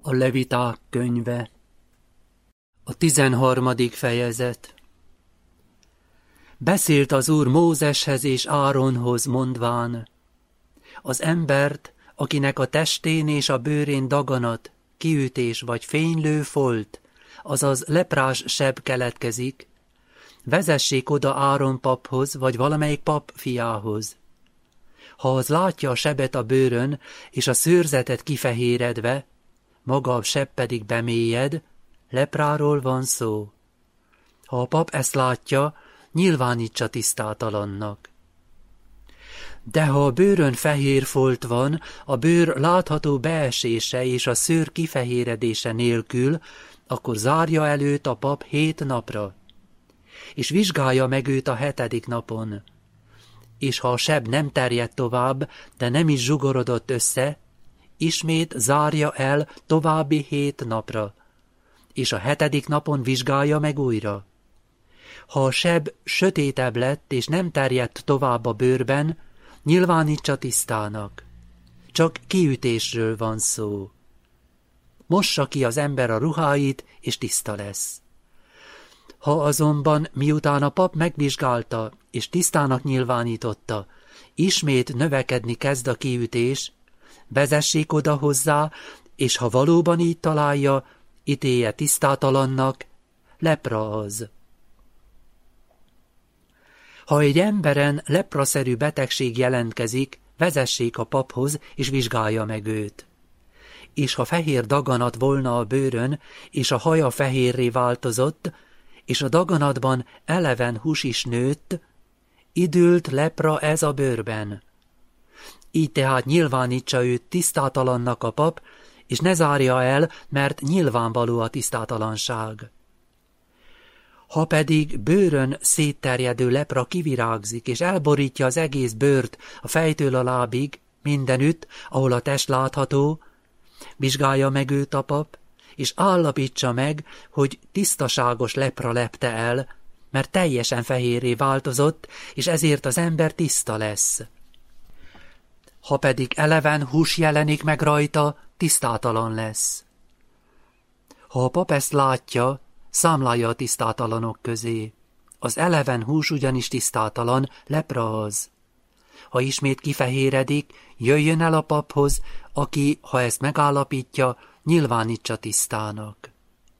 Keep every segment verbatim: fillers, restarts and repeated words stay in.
A Leviták könyve, a tizenharmadik fejezet. Beszélt az Úr Mózeshez és Áronhoz mondván: az embert, akinek a testén és a bőrén daganat, kiütés vagy fénylő folt, azaz leprás seb keletkezik, vezessék oda Áron paphoz, vagy valamelyik pap fiához. Ha az látja a sebet a bőrön, és a szőrzetet kifehéredve, maga a seb pedig bemélyed, lepráról van szó. Ha a pap ezt látja, nyilvánítsa tisztátalannak. De ha a bőrön fehér folt van, a bőr látható beesése és a szőr kifehéredése nélkül, akkor zárja előtt a pap hét napra, és vizsgálja meg őt a hetedik napon. És ha a seb nem terjed tovább, de nem is zsugorodott össze, ismét zárja el további hét napra, és a hetedik napon vizsgálja meg újra. Ha a seb sötétebb lett, és nem terjedt tovább a bőrben, nyilvánítsa tisztának. Csak kiütésről van szó. Mossa ki az ember a ruháit, és tiszta lesz. Ha azonban, miután a pap megvizsgálta, és tisztának nyilvánította, ismét növekedni kezd a kiütés, vezessék oda hozzá, és ha valóban így találja, ítélje tisztátalannak, lepra az. Ha egy emberen lepraszerű betegség jelentkezik, vezessék a paphoz, és vizsgálja meg őt. És ha fehér daganat volna a bőrön, és a haja fehérré változott, és a daganatban eleven hús is nőtt, idült lepra ez a bőrben. Így tehát nyilvánítsa őt tisztátalannak a pap, és ne zárja el, mert nyilvánvaló a tisztátalanság. Ha pedig bőrön szétterjedő lepra kivirágzik, és elborítja az egész bőrt a fejtől a lábig, mindenütt, ahol a test látható, vizsgálja meg őt a pap, és állapítsa meg, hogy tisztaságos lepra lepte el, mert teljesen fehérré változott, és ezért az ember tiszta lesz. Ha pedig eleven hús jelenik meg rajta, tisztátalan lesz. Ha a pap ezt látja, számlálja a tisztátalanok közé. Az eleven hús ugyanis tisztátalan, lepra az. Ha ismét kifehéredik, jöjjön el a paphoz, aki, ha ezt megállapítja, nyilvánítsa tisztának.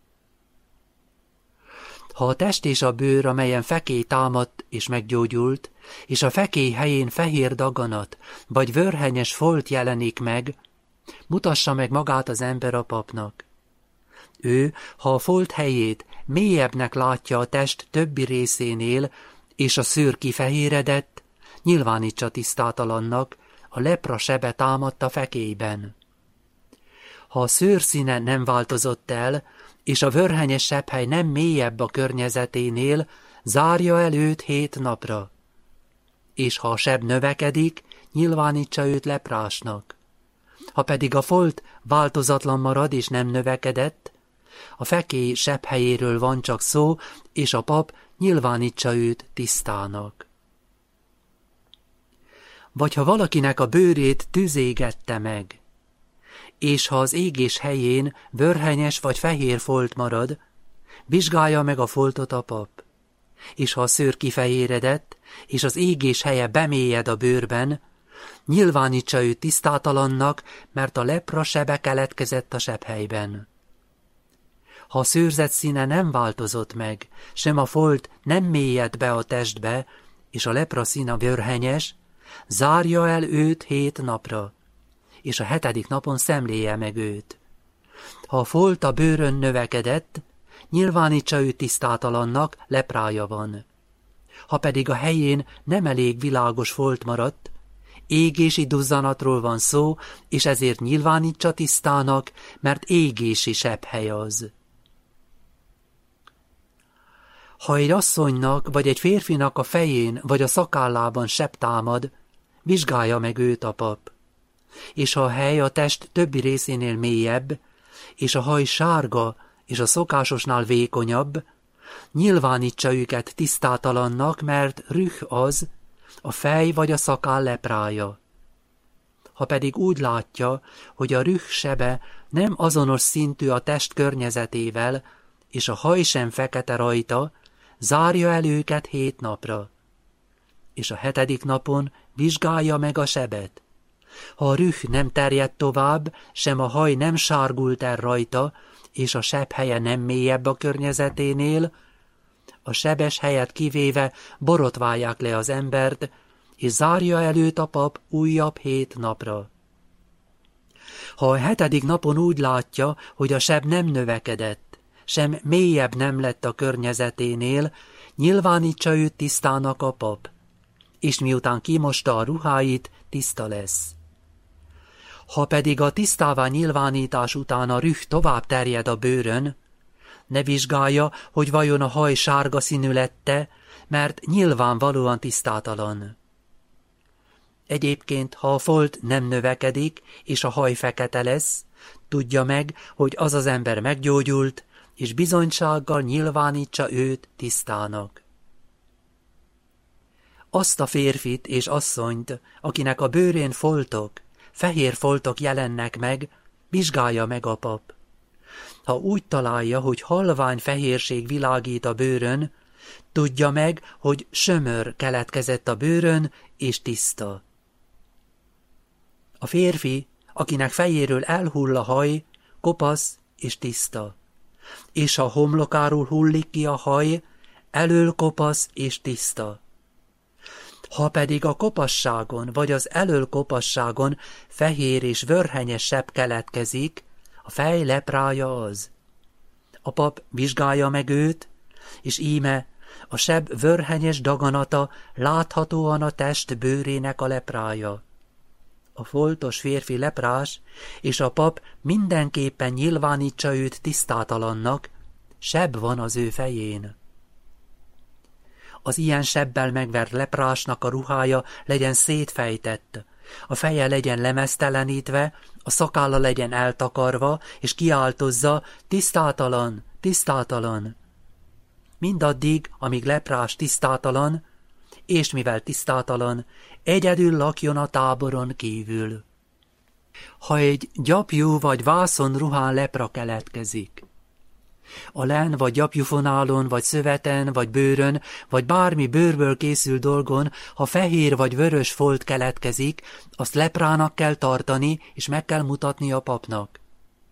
Ha a test és a bőr, amelyen fekély támadt és meggyógyult, és a fekély helyén fehér daganat, vagy vörhenyes folt jelenik meg, mutassa meg magát az ember a papnak. Ő, ha a folt helyét mélyebbnek látja a test többi részénél, és a szőr kifehéredett, nyilvánítsa tisztátalannak, a lepra sebe támadt a fekélyben. Ha a szőr színe nem változott el, és a vörhenyes sebhely nem mélyebb a környezeténél, zárja el őt hét napra. És ha a seb növekedik, nyilvánítsa őt leprásnak. Ha pedig a folt változatlan marad és nem növekedett, a fekély sebhelyéről van csak szó, és a pap nyilvánítsa őt tisztának. Vagy ha valakinek a bőrét tűz égette meg, és ha az égés helyén vörhenyes vagy fehér folt marad, vizsgálja meg a foltot a pap. És ha a szőr kifehéredett, és az égés helye bemélyed a bőrben, nyilvánítsa őt tisztátalannak, mert a lepra sebe keletkezett a sebhelyben. Ha a szőrzet színe nem változott meg, sem a folt nem mélyed be a testbe, és a lepra színe vörhenyes, zárja el őt hét napra, és a hetedik napon szemléje meg őt. Ha a folt a bőrön növekedett, nyilvánítsa őt tisztátalannak, leprája van. Ha pedig a helyén nem elég világos folt maradt, égési duzzanatról van szó, és ezért nyilvánítsa tisztának, mert égési sebhely az. Ha egy asszonynak vagy egy férfinak a fején vagy a szakállában seb támad, vizsgálja meg őt a pap. És ha a hely a test többi részénél mélyebb, és a haj sárga és a szokásosnál vékonyabb, nyilvánítsa őket tisztátalannak, mert rüh az, a fej vagy a szakáll leprája. Ha pedig úgy látja, hogy a rüh sebe nem azonos szintű a test környezetével, és a haj sem fekete rajta, zárja el őket hét napra. És a hetedik napon vizsgálja meg a sebet. Ha a rüh nem terjedt tovább, sem a haj nem sárgult el rajta, és a seb helye nem mélyebb a környezeténél, a sebes helyet kivéve borotválják le az embert, és zárja előtt a pap újabb hét napra. Ha a hetedik napon úgy látja, hogy a seb nem növekedett, sem mélyebb nem lett a környezeténél, nyilvánítsa őt tisztának a pap, és miután kimosta a ruháit, tiszta lesz. Ha pedig a tisztává nyilvánítás után a rüh tovább terjed a bőrön, ne vizsgálja, hogy vajon a haj sárga színű lette, mert nyilvánvalóan tisztátalan. Egyébként, ha a folt nem növekedik, és a haj fekete lesz, tudja meg, hogy az az ember meggyógyult, és bizonysággal nyilvánítsa őt tisztának. Azt a férfit és asszonyt, akinek a bőrén foltok, fehér foltok jelennek meg, vizsgálja meg a pap. Ha úgy találja, hogy halvány fehérség világít a bőrön, tudja meg, hogy sömör keletkezett a bőrön, és tiszta. A férfi, akinek fejéről elhull a haj, kopasz és tiszta, és a homlokáról hullik ki a haj, elől kopasz és tiszta. Ha pedig a kopasságon vagy az elől kopasságon fehér és vörhenyes seb keletkezik, a fej leprája az. A pap vizsgálja meg őt, és íme a seb vörhenyes daganata láthatóan a test bőrének a leprája. A foltos férfi leprás, és a pap mindenképpen nyilvánítsa őt tisztátalannak, seb van az ő fején. Az ilyen sebbel megvert leprásnak a ruhája legyen szétfejtett, a feje legyen lemeztelenítve, a szakálla legyen eltakarva, és kiáltozza, tisztátalan, tisztátalan. Mindaddig, amíg leprás tisztátalan, és mivel tisztátalan, egyedül lakjon a táboron kívül. Ha egy gyapjú vagy vászon ruhán lepra keletkezik, a len vagy gyapjufonálon, vagy szöveten, vagy bőrön, vagy bármi bőrből készül dolgon, ha fehér vagy vörös folt keletkezik, azt leprának kell tartani, és meg kell mutatni a papnak.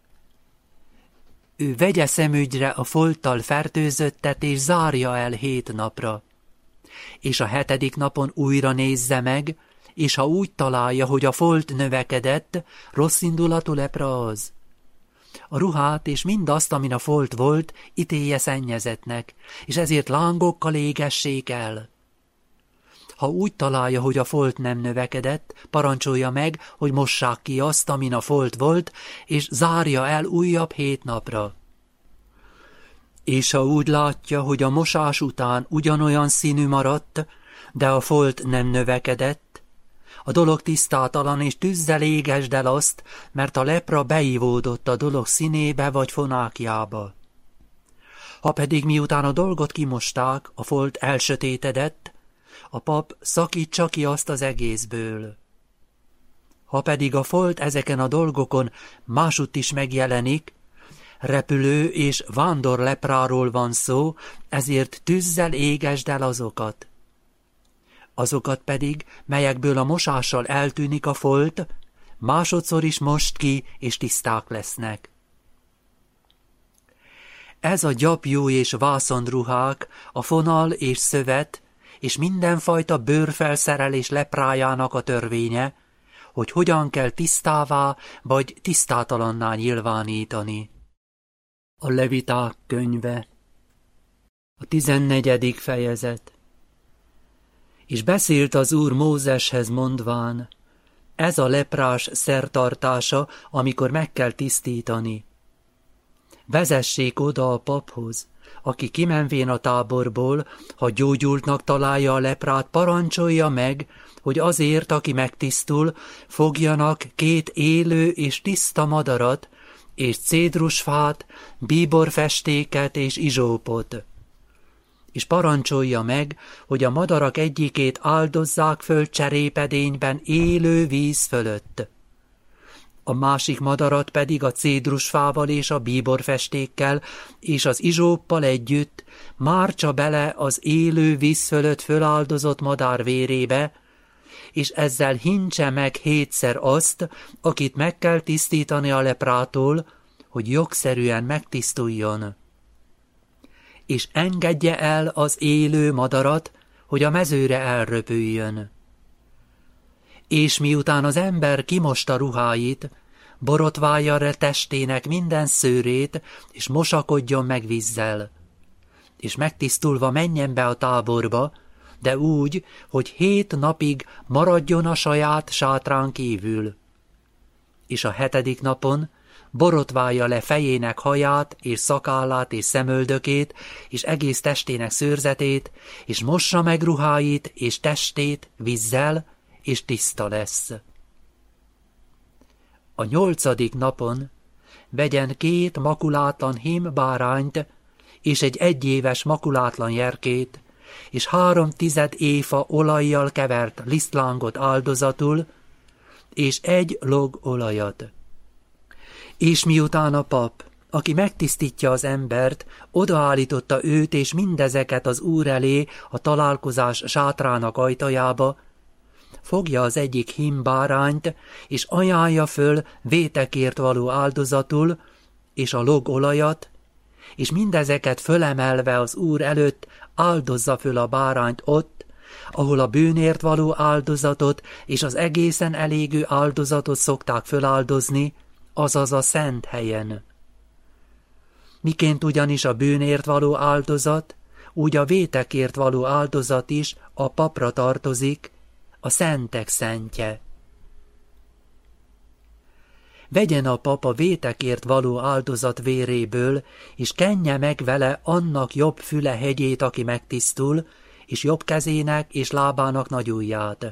Ő vegye szemügyre a folttal fertőzöttet, és zárja el hét napra. És a hetedik napon újra nézze meg, és ha úgy találja, hogy a folt növekedett, rosszindulatú lepra az. A ruhát és mindazt, amin a folt volt, ítélje szennyezetnek, és ezért lángokkal égessék el. Ha úgy találja, hogy a folt nem növekedett, parancsolja meg, hogy mossák ki azt, amin a folt volt, és zárja el újabb hét napra. És ha úgy látja, hogy a mosás után ugyanolyan színű maradt, de a folt nem növekedett, a dolog tisztátalan, és tűzzel égesd el azt, mert a lepra beivódott a dolog színébe vagy fonákjába. Ha pedig miután a dolgot kimosták, a folt elsötétedett, a pap szakítsa ki azt az egészből. Ha pedig a folt ezeken a dolgokon másutt is megjelenik, repülő és vándor lepráról van szó, ezért tűzzel égesd el azokat. Azokat pedig, melyekből a mosással eltűnik a folt, másodszor is most ki, és tiszták lesznek. Ez a gyapjú és vászonruhák, a fonal és szövet, és mindenfajta bőrfelszerelés leprájának a törvénye, hogy hogyan kell tisztává vagy tisztátalanná nyilvánítani. A Leviták könyve, a tizennegyedik fejezet. És beszélt az Úr Mózeshez mondván, ez a leprás szertartása, amikor meg kell tisztítani. Vezessék oda a paphoz, aki kimenvén a táborból, ha gyógyultnak találja a leprát, parancsolja meg, hogy azért, aki megtisztul, fogjanak két élő és tiszta madarat, és cédrusfát, bíborfestéket és izsópot. És parancsolja meg, hogy a madarak egyikét áldozzák föl cserépedényben élő víz fölött. A másik madarat pedig a cédrusfával és a bíborfestékkel és az izsóppal együtt mártsa bele az élő víz fölött föláldozott madár vérébe, és ezzel hintse meg hétszer azt, akit meg kell tisztítani a leprától, hogy jogszerűen megtisztuljon. És engedje el az élő madarat, hogy a mezőre elröpüljön. És miután az ember kimosta ruháit, borotválja le testének minden szőrét, és mosakodjon meg vízzel. És megtisztulva menjen be a táborba, de úgy, hogy hét napig maradjon a saját sátrán kívül. És a hetedik napon borotválja le fejének haját, és szakállát, és szemöldökét, és egész testének szőrzetét, és mossa meg ruháit, és testét vízzel, és tiszta lesz. A nyolcadik napon vegyen két makulátlan hím bárányt, és egy egyéves makulátlan jerkét, és három tized éfa olajjal kevert lisztlángot áldozatul, és egy log olajat. És miután a pap, aki megtisztítja az embert, odaállította őt és mindezeket az Úr elé a találkozás sátrának ajtajába, fogja az egyik hímbárányt, és ajánlja föl vétekért való áldozatul, és a log olajat, és mindezeket fölemelve az Úr előtt áldozza föl a bárányt ott, ahol a bűnért való áldozatot és az egészen elégő áldozatot szokták föláldozni, azaz a szent helyen. Miként ugyanis a bűnért való áldozat, úgy a vétekért való áldozat is a papra tartozik, a szentek szentje. Vegyen a pap a vétekért való áldozat véréből, és kenje meg vele annak jobb füle hegyét, aki megtisztul, és jobb kezének és lábának nagyujját.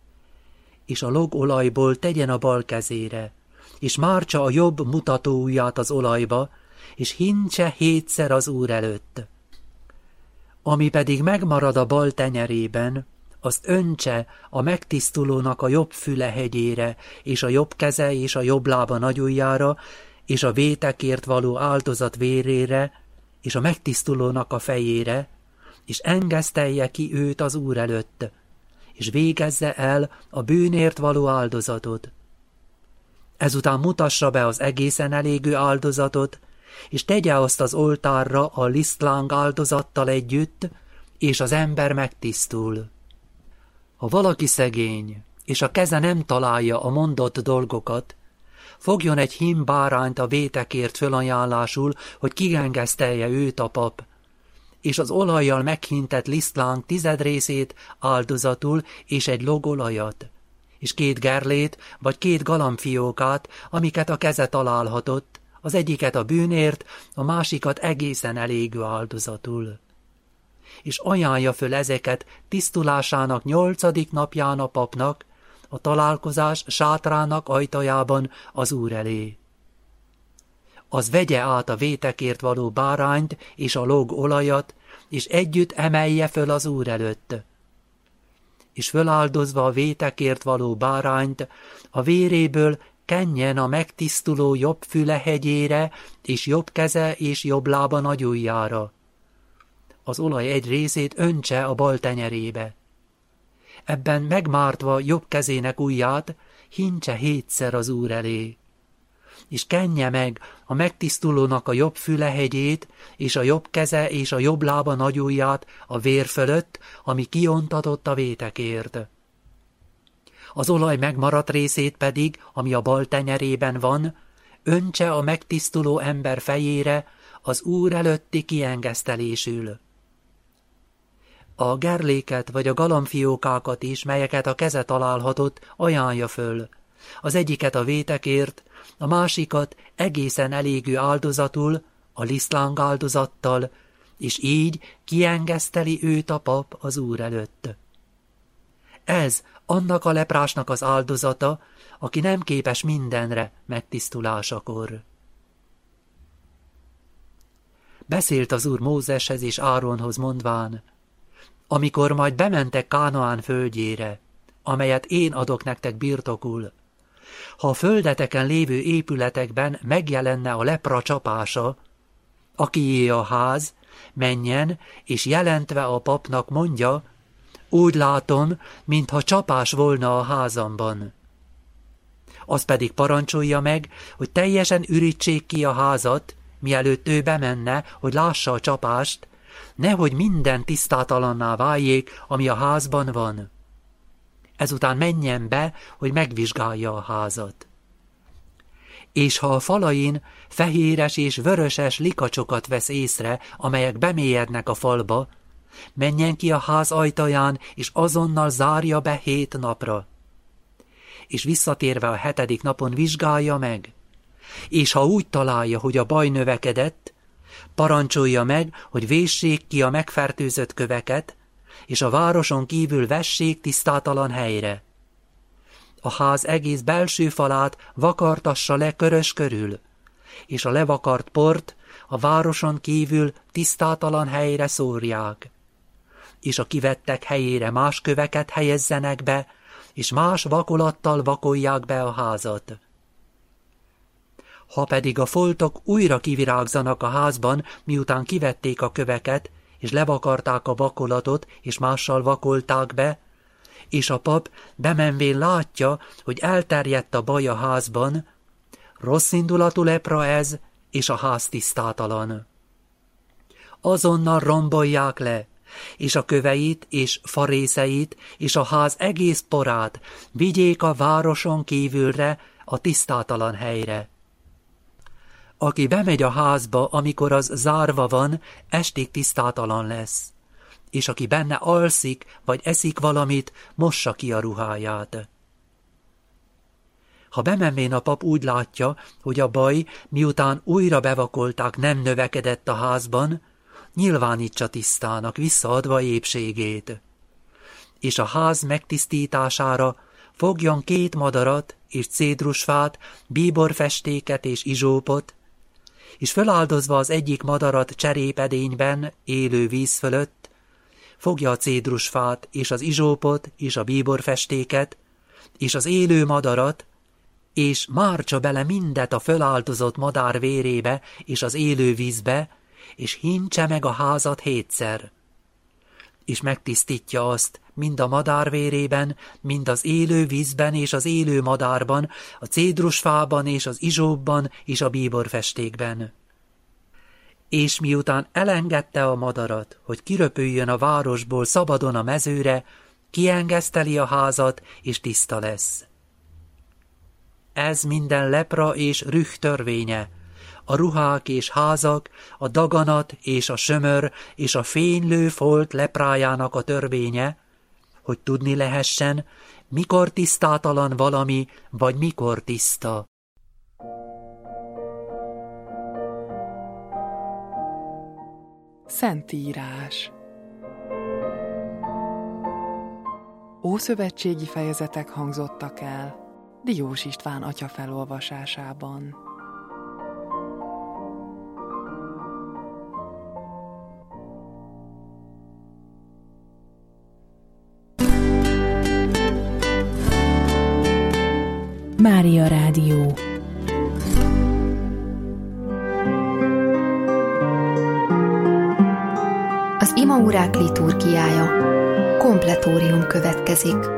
És a logolajból tegyen a bal kezére, és mártsa a jobb mutatóujját az olajba, és hintse hétszer az Úr előtt. Ami pedig megmarad a bal tenyerében, azt öntse a megtisztulónak a jobb füle hegyére, és a jobb keze és a jobb lába nagyujjára, és a vétekért való áldozat vérére, és a megtisztulónak a fejére, és engesztelje ki őt az Úr előtt, és végezze el a bűnért való áldozatot. Ezután mutassa be az egészen elégő áldozatot, és tegye azt az oltárra a lisztláng áldozattal együtt, és az ember megtisztul. Ha valaki szegény, és a keze nem találja a mondott dolgokat, fogjon egy hím bárányt a vétekért fölajánlásul, hogy kigengesztelje őt a pap, és az olajjal meghintett lisztláng tized részét áldozatul, és egy logolajat, és két gerlét, vagy két galambfiókát, amiket a keze találhatott, az egyiket a bűnért, a másikat egészen elégő áldozatul. És ajánlja föl ezeket tisztulásának nyolcadik napján a papnak, a találkozás sátrának ajtajában az Úr elé. Az vegye át a vétekért való bárányt és a log olajat, és együtt emelje föl az Úr előtt. És föláldozva a vétekért való bárányt, a véréből kenjen a megtisztuló jobb füle hegyére, és jobb keze és jobb lába nagyujjára. Az olaj egy részét öntse a bal tenyerébe. Ebben megmártva jobb kezének ujját, hintse hétszer az Úr elé. És kenje meg a megtisztulónak a jobb füle hegyét, és a jobb keze és a jobb lába nagyujját a vér fölött, ami kiontatott a vétekért. Az olaj megmaradt részét pedig, ami a bal tenyerében van, öntse a megtisztuló ember fejére az Úr előtti kiengesztelésül. A gerléket vagy a galambfiókákat is, melyeket a keze találhatott, ajánlja föl. Az egyiket a vétekért, a másikat egészen elégű áldozatul, a lisztláng áldozattal, és így kiengeszteli őt a pap az Úr előtt. Ez annak a leprásnak az áldozata, aki nem képes mindenre megtisztulásakor. Beszélt az Úr Mózeshez és Áronhoz mondván, amikor majd bementek Kánaán földjére, amelyet én adok nektek birtokul, Ha a földeteken lévő épületekben megjelenne a lepra csapása, akié a ház, menjen, és jelentve a papnak mondja, úgy látom, mintha csapás volna a házamban. Az pedig parancsolja meg, hogy teljesen ürítsék ki a házat, mielőtt ő bemenne, hogy lássa a csapást, nehogy minden tisztátalanná váljék, ami a házban van. Ezután menjen be, hogy megvizsgálja a házat. És ha a falain fehéres és vöröses likacsokat vesz észre, amelyek bemélyednek a falba, menjen ki a ház ajtaján, és azonnal zárja be hét napra. És visszatérve a hetedik napon vizsgálja meg. És ha úgy találja, hogy a baj növekedett, parancsolja meg, hogy véssék ki a megfertőzött köveket, és a városon kívül vessék tisztátalan helyre. A ház egész belső falát vakartassa le körös körül, és a levakart port a városon kívül tisztátalan helyre szórják, és a kivettek helyére más köveket helyezzenek be, és más vakolattal vakolják be a házat. Ha pedig a foltok újra kivirágzanak a házban, miután kivették a köveket, és levakarták a vakolatot, és mással vakolták be, és a pap bemenvén látja, hogy elterjedt a baj a házban, rossz indulatú lepra ez, és a ház tisztátalan. Azonnal rombolják le, és a köveit, és farészeit, és a ház egész porát vigyék a városon kívülre, a tisztátalan helyre. Aki bemegy a házba, amikor az zárva van, estig tisztátalan lesz, és aki benne alszik, vagy eszik valamit, mossa ki a ruháját. Ha bemenvén a pap úgy látja, hogy a baj, miután újra bevakolták, nem növekedett a házban, nyilvánítsa tisztának, visszaadva épségét. És a ház megtisztítására fogjon két madarat, és cédrusfát, bíborfestéket és izsópot, és föláldozva az egyik madarat cserépedényben, élő víz fölött, fogja a cédrusfát, és az izsópot, és a bíborfestéket, és az élő madarat, és mártsa bele mindet a föláldozott madár vérébe, és az élő vízbe, és hintse meg a házat hétszer. És megtisztítja azt, mind a madár vérében, mind az élő vízben és az élő madárban, a cédrusfában és az izsóbban és a bíborfestékben. És miután elengedte a madarat, hogy kiröpüljön a városból szabadon a mezőre, kiengeszteli a házat, és tiszta lesz. Ez minden lepra és rüh törvénye, a ruhák és házak, a daganat és a sömör és a fénylő folt leprájának a törvénye, hogy tudni lehessen, mikor tisztátalan valami, vagy mikor tiszta. Szentírás. Ószövetségi fejezetek hangzottak el Diós István atya felolvasásában. Mária Rádió. Az imaórák liturgiája. Kompletórium következik.